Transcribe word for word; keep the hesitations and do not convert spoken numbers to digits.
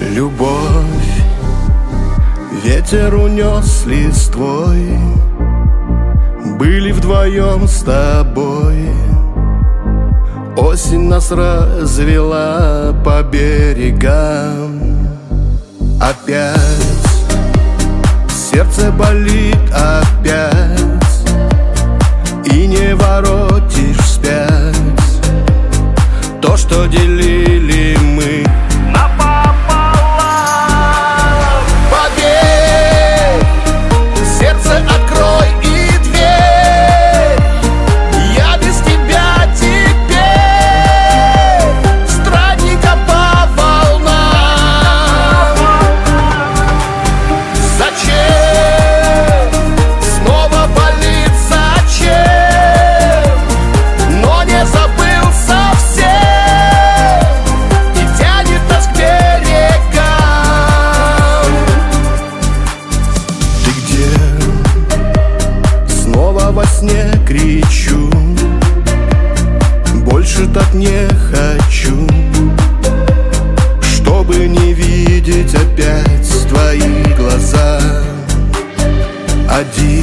Любовь ветер унес листвой, были вдвоем с тобой. Осень нас развела по берегам. Опять сердце болит, опять, и не воротишь вспять то, что делили мы напополам. Поверь, сердце открой и дверь, я без тебя теперь странника по волнам. Зачем снова болит, зачем, но не забыл совсем и тянет нас к берегам. Ты где? Снова во сне кричу, больше так не хочу, чтобы не видеть опять твои глаза. Один